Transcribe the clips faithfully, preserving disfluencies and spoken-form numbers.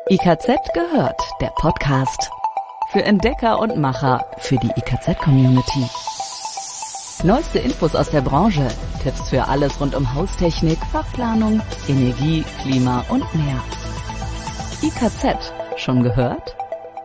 I K Z gehört, der Podcast. Für Entdecker und Macher, für die I K Z-Community. Neueste Infos aus der Branche, Tipps für alles rund um Haustechnik, Fachplanung, Energie, Klima und mehr. I K Z, schon gehört?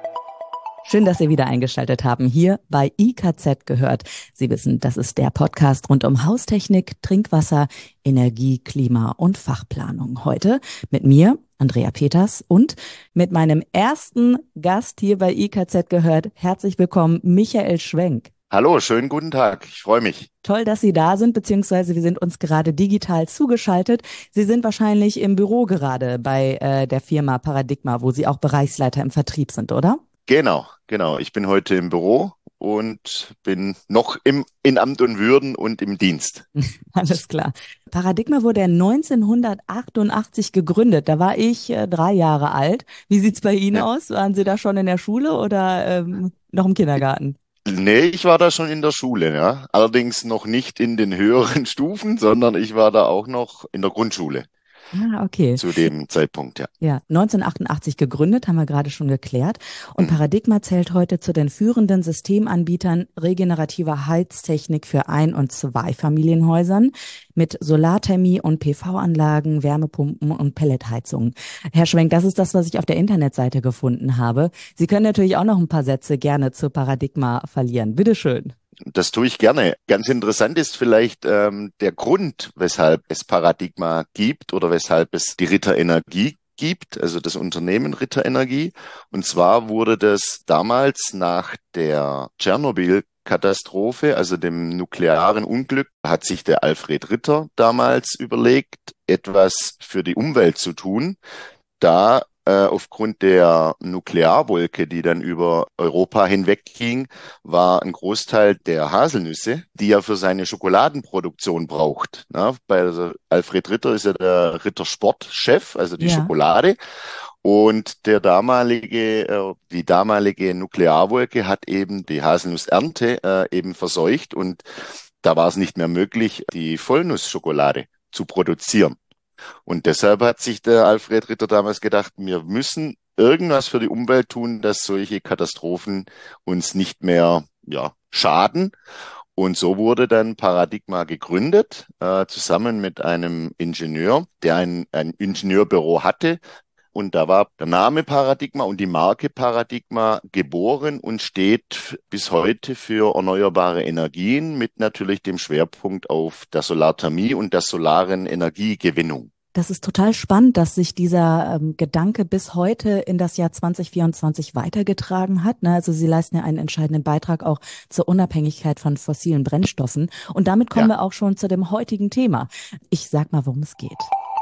Schön, dass Sie wieder eingeschaltet haben, hier bei I K Z gehört. Sie wissen, das ist der Podcast rund um Haustechnik, Trinkwasser, Energie, Klima und Fachplanung. Heute mit mir, Andrea Peters, und mit meinem ersten Gast hier bei I K Z gehört. Herzlich willkommen, Michael Schwenk. Hallo, schönen guten Tag. Ich freue mich. Toll, dass Sie da sind, beziehungsweise wir sind uns gerade digital zugeschaltet. Sie sind wahrscheinlich im Büro gerade bei äh, der Firma Paradigma, wo Sie auch Bereichsleiter im Vertrieb sind, oder? Genau, genau. Ich bin heute im Büro und bin noch im, in Amt und Würden und im Dienst. Alles klar. Paradigma wurde neunzehnhundertachtundachtzig gegründet. Da war ich äh, drei Jahre alt. Wie sieht's bei Ihnen Ja. aus? Waren Sie da schon in der Schule oder ähm, noch im Kindergarten? Nee, ich war da schon in der Schule, ja. Allerdings noch nicht in den höheren Stufen, sondern ich war da auch noch in der Grundschule Ah, okay. zu dem Zeitpunkt, ja. Ja, neunzehnhundertachtundachtzig gegründet, haben wir gerade schon geklärt. Und Paradigma zählt heute zu den führenden Systemanbietern regenerativer Heiztechnik für Ein- und Zweifamilienhäusern mit Solarthermie und P V-Anlagen, Wärmepumpen und Pelletheizungen. Herr Schwenk, das ist das, was ich auf der Internetseite gefunden habe. Sie können natürlich auch noch ein paar Sätze gerne zu Paradigma verlieren. Bitteschön. Das tue ich gerne. Ganz interessant ist vielleicht ähm, der Grund, weshalb es Paradigma gibt oder weshalb es die Ritter Energie gibt, also das Unternehmen Ritter Energie. Und zwar wurde das damals nach der Tschernobyl-Katastrophe, also dem nuklearen Unglück, hat sich der Alfred Ritter damals überlegt, etwas für die Umwelt zu tun, da aufgrund der Nuklearwolke, die dann über Europa hinwegging, war ein Großteil der Haselnüsse, die er für seine Schokoladenproduktion braucht. Na, bei also Alfred Ritter ist ja der Ritter-Sport-Chef, also die Ja. Schokolade. Und der damalige, äh, die damalige Nuklearwolke hat eben die Haselnussernte äh, eben verseucht und da war es nicht mehr möglich, die Vollnussschokolade zu produzieren. Und deshalb hat sich der Alfred Ritter damals gedacht, wir müssen irgendwas für die Umwelt tun, dass solche Katastrophen uns nicht mehr ja, schaden. Und so wurde dann Paradigma gegründet, äh, zusammen mit einem Ingenieur, der ein, ein Ingenieurbüro hatte. Und da war der Name Paradigma und die Marke Paradigma geboren und steht bis heute für erneuerbare Energien mit natürlich dem Schwerpunkt auf der Solarthermie und der solaren Energiegewinnung. Das ist total spannend, dass sich dieser ähm, Gedanke bis heute in das Jahr zwanzig vierundzwanzig weitergetragen hat. Ne? Also Sie leisten ja einen entscheidenden Beitrag auch zur Unabhängigkeit von fossilen Brennstoffen. Und damit kommen Ja. wir auch schon zu dem heutigen Thema. Ich sag mal, worum es geht.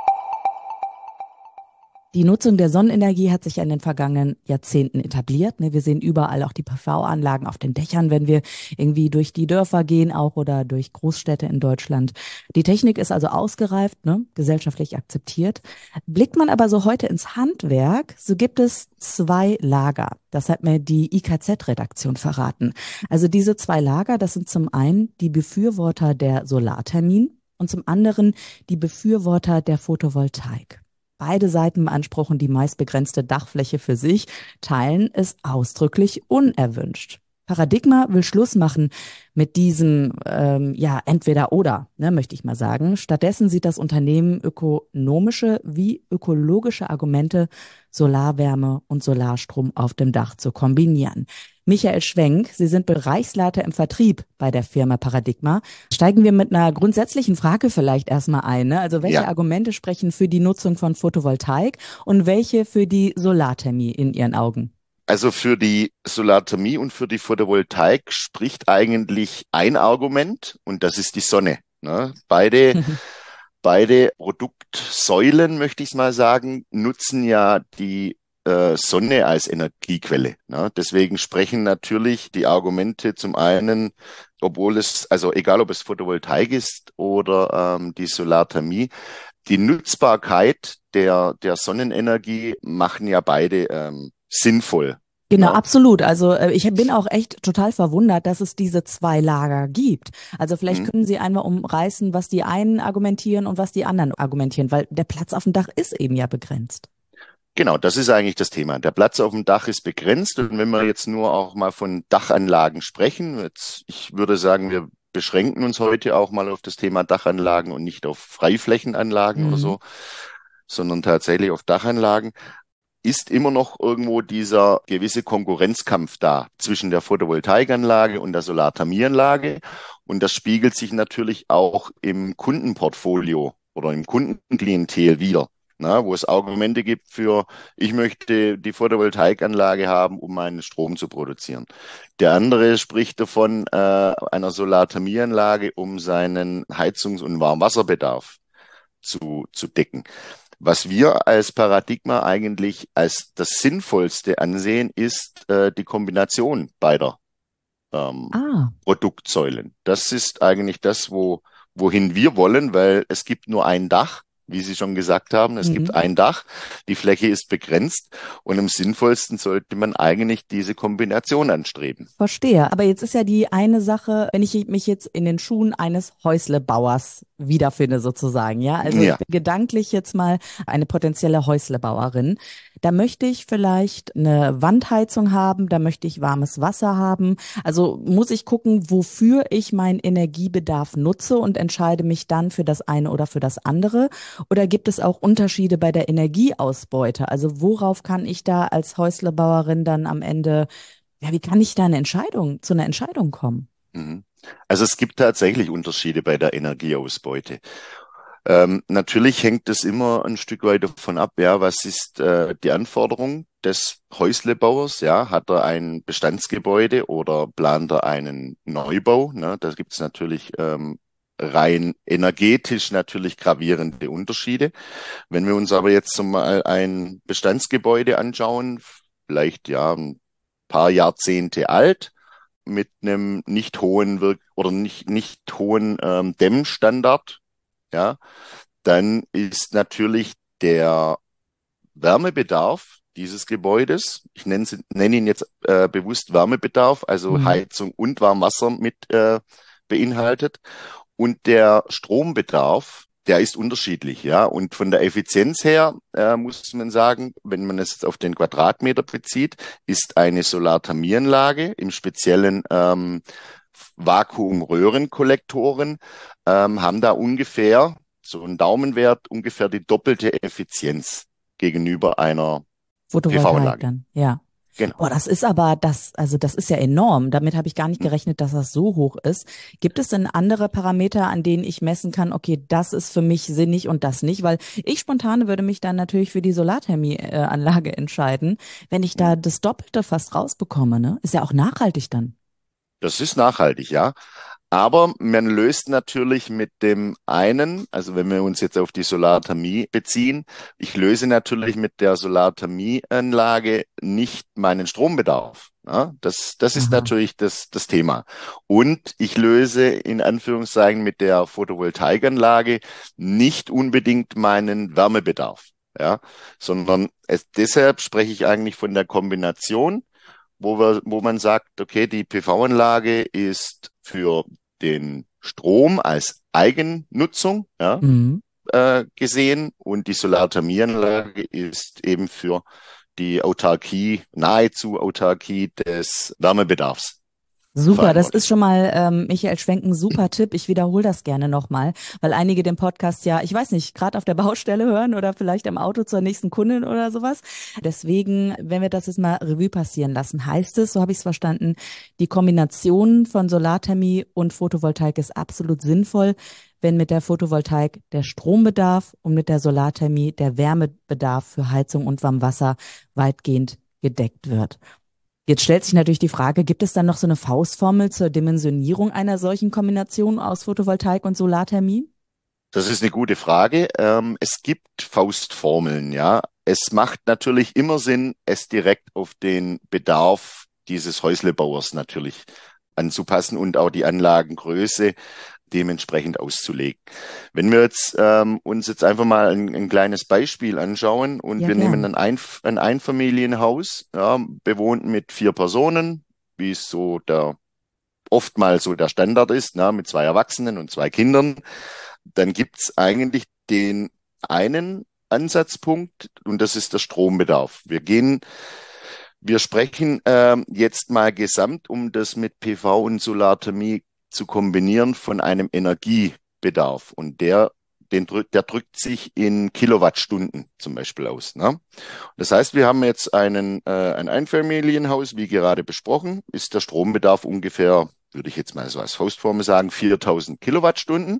Die Nutzung der Sonnenenergie hat sich in den vergangenen Jahrzehnten etabliert. Wir sehen überall auch die P V-Anlagen auf den Dächern, wenn wir irgendwie durch die Dörfer gehen, auch oder durch Großstädte in Deutschland. Die Technik ist also ausgereift, ne, gesellschaftlich akzeptiert. Blickt man aber so heute ins Handwerk, so gibt es zwei Lager. Das hat mir die I K Z-Redaktion verraten. Also diese zwei Lager, das sind zum einen die Befürworter der Solarthermien und zum anderen die Befürworter der Photovoltaik. Beide Seiten beanspruchen die meist begrenzte Dachfläche für sich, teilen es ausdrücklich unerwünscht. Paradigma will Schluss machen mit diesem, ähm, ja, entweder oder, ne, möchte ich mal sagen. Stattdessen sieht das Unternehmen ökonomische wie ökologische Argumente, Solarwärme und Solarstrom auf dem Dach zu kombinieren. Michael Schwenk, Sie sind Bereichsleiter im Vertrieb bei der Firma Paradigma. Steigen wir mit einer grundsätzlichen Frage vielleicht erstmal ein. Ne? Also welche Ja. Argumente sprechen für die Nutzung von Photovoltaik und welche für die Solarthermie in Ihren Augen? Also für die Solarthermie und für die Photovoltaik spricht eigentlich ein Argument und das ist die Sonne. Ne? Beide, beide Produktsäulen, möchte ich mal sagen, nutzen ja die äh, Sonne als Energiequelle. Ne? Deswegen sprechen natürlich die Argumente zum einen, obwohl es, also egal ob es Photovoltaik ist oder ähm, die Solarthermie, die Nutzbarkeit der, der Sonnenenergie machen ja beide ähm, sinnvoll. Genau, Ja. absolut. Also äh, ich bin auch echt total verwundert, dass es diese zwei Lager gibt. Also vielleicht Mhm. können Sie einmal umreißen, was die einen argumentieren und was die anderen argumentieren, weil der Platz auf dem Dach ist eben ja begrenzt. Genau, das ist eigentlich das Thema. Der Platz auf dem Dach ist begrenzt und wenn wir jetzt nur auch mal von Dachanlagen sprechen, jetzt, ich würde sagen, wir beschränken uns heute auch mal auf das Thema Dachanlagen und nicht auf Freiflächenanlagen oder Mhm. so, sondern tatsächlich auf Dachanlagen, ist immer noch irgendwo dieser gewisse Konkurrenzkampf da zwischen der Photovoltaikanlage und der Solarthermieanlage. Und das spiegelt sich natürlich auch im Kundenportfolio oder im Kundenklientel wider. Na, wo es Argumente gibt für, ich möchte die Photovoltaikanlage haben, um meinen Strom zu produzieren. Der andere spricht davon, äh, einer Solarthermieanlage, um seinen Heizungs- und Warmwasserbedarf zu, zu decken. Was wir als Paradigma eigentlich als das Sinnvollste ansehen, ist äh, die Kombination beider ähm, Ah. Produktsäulen. Das ist eigentlich das, wo, wohin wir wollen, weil es gibt nur ein Dach, wie Sie schon gesagt haben. Es gibt Mhm. ein Dach, die Fläche ist begrenzt und am sinnvollsten sollte man eigentlich diese Kombination anstreben. Verstehe. Aber jetzt ist ja die eine Sache, wenn ich mich jetzt in den Schuhen eines Häuslebauers wiederfinde, sozusagen, ja. Also ich Ja. bin gedanklich jetzt mal eine potenzielle Häuslebauerin. Da möchte ich vielleicht eine Wandheizung haben, da möchte ich warmes Wasser haben. Also muss ich gucken, wofür ich meinen Energiebedarf nutze und entscheide mich dann für das eine oder für das andere. Oder gibt es auch Unterschiede bei der Energieausbeute? Also worauf kann ich da als Häuslebauerin dann am Ende, ja, wie kann ich da eine Entscheidung, zu einer Entscheidung kommen? Mhm. Also es gibt tatsächlich Unterschiede bei der Energieausbeute. Ähm, natürlich hängt es immer ein Stück weit davon ab, ja, was ist äh, die Anforderung des Häuslebauers, ja, hat er ein Bestandsgebäude oder plant er einen Neubau, ne? Da gibt es natürlich ähm, rein energetisch natürlich gravierende Unterschiede. Wenn wir uns aber jetzt so mal ein Bestandsgebäude anschauen, vielleicht ja ein paar Jahrzehnte alt, mit einem nicht hohen Wirk oder nicht, nicht hohen ähm, Dämmstandard, ja, dann ist natürlich der Wärmebedarf dieses Gebäudes, ich nenne, nenne ihn jetzt äh, bewusst Wärmebedarf, also Mhm. Heizung und Warmwasser mit äh, beinhaltet. Und der Strombedarf, der ist unterschiedlich, ja. Und von der Effizienz her äh, muss man sagen, wenn man es auf den Quadratmeter bezieht, ist eine Solarthermieanlage im speziellen ähm, Vakuumröhrenkollektoren ähm, haben da ungefähr so ein Daumenwert, ungefähr die doppelte Effizienz gegenüber einer P Photovoltaik V-Anlage. dann, ja. Genau. Boah, das ist aber das, also das ist ja enorm. Damit habe ich gar nicht gerechnet, dass das so hoch ist. Gibt es denn andere Parameter, an denen ich messen kann, okay, das ist für mich sinnig und das nicht? Weil ich spontan würde mich dann natürlich für die Solarthermie-Anlage entscheiden, wenn ich da das Doppelte fast rausbekomme, ne? Ist ja auch nachhaltig dann. Das ist nachhaltig, ja. Aber man löst natürlich mit dem einen, also wenn wir uns jetzt auf die Solarthermie beziehen, ich löse natürlich mit der Solarthermieanlage nicht meinen Strombedarf. Ja, das, das ist Aha. natürlich das, das Thema. Und ich löse in Anführungszeichen mit der Photovoltaikanlage nicht unbedingt meinen Wärmebedarf. Ja, sondern es, deshalb spreche ich eigentlich von der Kombination, wo wir, wo man sagt, okay, die P V-Anlage ist für den Strom als Eigennutzung, ja, Mhm. äh, gesehen und die Solarthermieanlage ist eben für die Autarkie, nahezu Autarkie des Wärmebedarfs Super, das ist verantwortlich. schon mal, ähm, Michael Schwenk, ein super Tipp. Ich wiederhole das gerne nochmal, weil einige den Podcast ja, ich weiß nicht, gerade auf der Baustelle hören oder vielleicht im Auto zur nächsten Kundin oder sowas. Deswegen, wenn wir das jetzt mal Revue passieren lassen, heißt es, so habe ich es verstanden, die Kombination von Solarthermie und Photovoltaik ist absolut sinnvoll, wenn mit der Photovoltaik der Strombedarf und mit der Solarthermie der Wärmebedarf für Heizung und Warmwasser weitgehend gedeckt wird. Jetzt stellt sich natürlich die Frage, gibt es dann noch so eine Faustformel zur Dimensionierung einer solchen Kombination aus Photovoltaik und Solarthermie? Das ist eine gute Frage. Ähm, es gibt Faustformeln, ja. Es macht natürlich immer Sinn, es direkt auf den Bedarf dieses Häuslebauers natürlich anzupassen und auch die Anlagengröße dementsprechend auszulegen. Wenn wir jetzt ähm, uns jetzt einfach mal ein, ein kleines Beispiel anschauen und Ja, wir nehmen gern. ein, Einf ein Einfamilienhaus, ja, bewohnt mit vier Personen, wie es so der oftmals so der Standard ist, ne, mit zwei Erwachsenen und zwei Kindern, dann gibt's eigentlich den einen Ansatzpunkt und das ist der Strombedarf. Wir gehen, wir sprechen äh, jetzt mal gesamt, um das mit P V und Solarthermie zu kombinieren, von einem Energiebedarf und der Den drückt, der drückt sich in Kilowattstunden zum Beispiel aus. Ne? Das heißt, wir haben jetzt einen, äh, ein Einfamilienhaus, wie gerade besprochen, ist der Strombedarf ungefähr, würde ich jetzt mal so als Faustformel sagen, viertausend Kilowattstunden.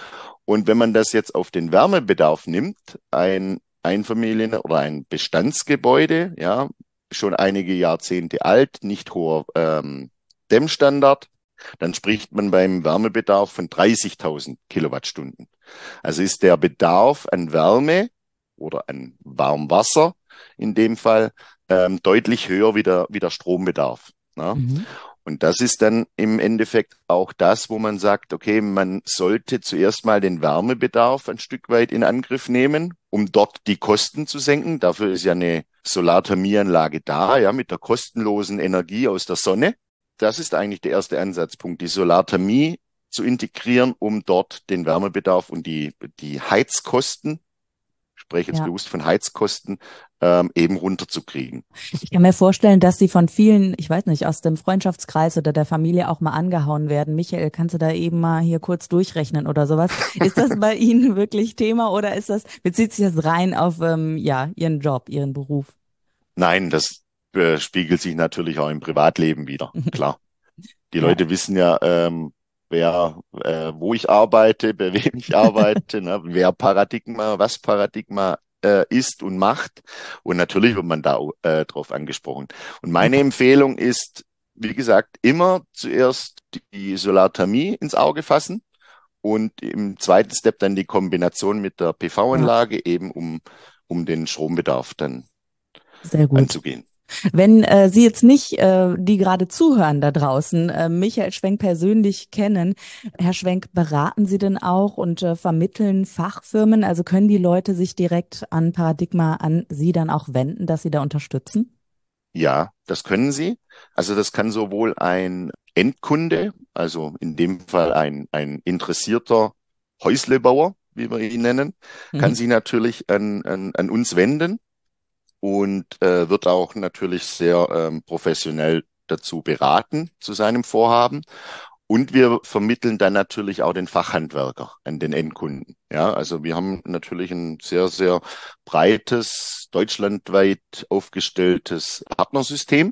Und wenn man das jetzt auf den Wärmebedarf nimmt, ein Einfamilien- oder ein Bestandsgebäude, ja, schon einige Jahrzehnte alt, nicht hoher ähm, Dämmstandard, dann spricht man beim Wärmebedarf von dreißigtausend Kilowattstunden. Also ist der Bedarf an Wärme oder an Warmwasser in dem Fall ähm, deutlich höher wie der, wie der Strombedarf. Ne? Mhm. Und das ist dann im Endeffekt auch das, wo man sagt, okay, man sollte zuerst mal den Wärmebedarf ein Stück weit in Angriff nehmen, um dort die Kosten zu senken. Dafür ist ja eine Solarthermieanlage da, ja, mit der kostenlosen Energie aus der Sonne. Das ist eigentlich der erste Ansatzpunkt, die Solarthermie zu integrieren, um dort den Wärmebedarf und die, die Heizkosten, ich spreche jetzt Ja. bewusst von Heizkosten, ähm, eben runterzukriegen. Ich kann mir vorstellen, dass Sie von vielen, ich weiß nicht, aus dem Freundschaftskreis oder der Familie auch mal angehauen werden. Michael, kannst du da eben mal hier kurz durchrechnen oder sowas? Ist das bei Ihnen wirklich Thema oder ist das, bezieht sich das rein auf ähm, ja Ihren Job, Ihren Beruf? Nein, das äh, spiegelt sich natürlich auch im Privatleben wieder, klar. Die Ja. Leute wissen ja, ähm, wer, äh, wo ich arbeite, bei wem ich arbeite, ne, wer Paradigma, was Paradigma äh, ist und macht. Und natürlich wird man da äh, drauf angesprochen. Und meine Empfehlung ist, wie gesagt, immer zuerst die Solarthermie ins Auge fassen und im zweiten Step dann die Kombination mit der P V-Anlage Ja. eben, um, um den Strombedarf dann Sehr gut. anzugehen. Wenn äh, Sie jetzt nicht, äh, die gerade zuhören da draußen, äh, Michael Schwenk persönlich kennen, Herr Schwenk, beraten Sie denn auch und äh, vermitteln Fachfirmen? Also können die Leute sich direkt an Paradigma, an Sie dann auch wenden, dass Sie da unterstützen? Ja, das können sie. Also das kann sowohl ein Endkunde, also in dem Fall ein, ein interessierter Häuslebauer, wie wir ihn nennen, kann Mhm. sich natürlich an, an, an uns wenden und äh, wird auch natürlich sehr ähm, professionell dazu beraten zu seinem Vorhaben. Und wir vermitteln dann natürlich auch den Fachhandwerker an den Endkunden. Ja, also wir haben natürlich ein sehr, sehr breites, deutschlandweit aufgestelltes Partnersystem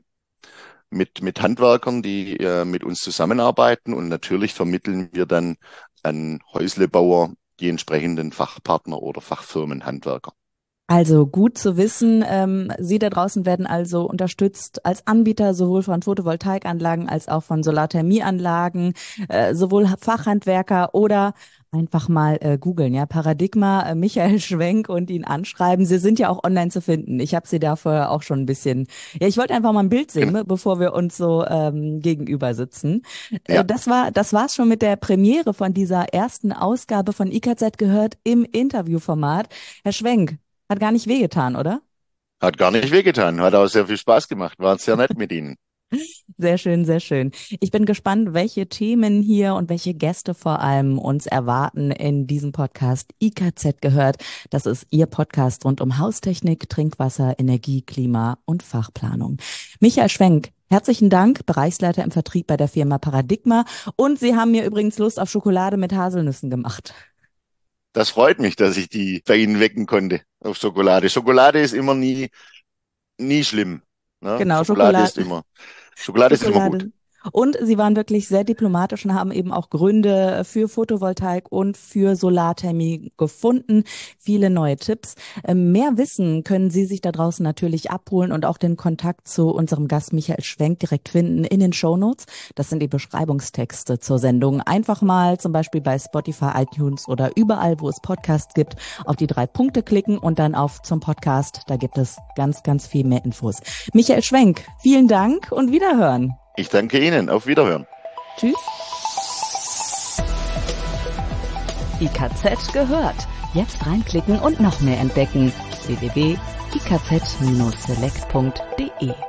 mit, mit Handwerkern, die äh, mit uns zusammenarbeiten. Und natürlich vermitteln wir dann an Häuslebauer die entsprechenden Fachpartner oder Fachfirmenhandwerker. Also gut zu wissen, ähm, Sie da draußen werden also unterstützt als Anbieter sowohl von Photovoltaikanlagen als auch von Solarthermieanlagen, äh, sowohl Fachhandwerker oder einfach mal äh, googeln, ja, Paradigma, äh, Michael Schwenk und ihn anschreiben. Sie sind ja auch online zu finden. Ich habe Sie da vorher auch schon ein bisschen, ja, ich wollte einfach mal ein Bild sehen, Genau. be- bevor wir uns so ähm, gegenüber sitzen. Äh, Ja, das war, das war's schon mit der Premiere von dieser ersten Ausgabe von I K Z gehört im Interviewformat. Herr Schwenk, hat gar nicht wehgetan, oder? hat gar nicht wehgetan, hat auch sehr viel Spaß gemacht, war sehr nett mit Ihnen. Sehr schön, sehr schön. Ich bin gespannt, welche Themen hier und welche Gäste vor allem uns erwarten in diesem Podcast I K Z gehört. Das ist Ihr Podcast rund um Haustechnik, Trinkwasser, Energie, Klima und Fachplanung. Michael Schwenk, herzlichen Dank, Bereichsleiter im Vertrieb bei der Firma Paradigma. Und Sie haben mir übrigens Lust auf Schokolade mit Haselnüssen gemacht. Das freut mich, dass ich die bei Ihnen wecken konnte auf Schokolade. Schokolade ist immer nie, nie schlimm. Ne? Genau, Schokolade Schokolade. ist immer, Schokolade ist immer gut. Schokolade. Und Sie waren wirklich sehr diplomatisch und haben eben auch Gründe für Photovoltaik und für Solarthermie gefunden. Viele neue Tipps. Ähm, Mehr Wissen können Sie sich da draußen natürlich abholen und auch den Kontakt zu unserem Gast Michael Schwenk direkt finden in den Shownotes. Das sind die Beschreibungstexte zur Sendung. Einfach mal zum Beispiel bei Spotify, iTunes oder überall, wo es Podcasts gibt, auf die drei Punkte klicken und dann auf zum Podcast. Da gibt es ganz, ganz viel mehr Infos. Michael Schwenk, vielen Dank und Wiederhören. Ich danke Ihnen. Auf Wiederhören. Tschüss. I K Z gehört. Jetzt reinklicken und noch mehr entdecken. w w w punkt i k z Bindestrich select punkt d e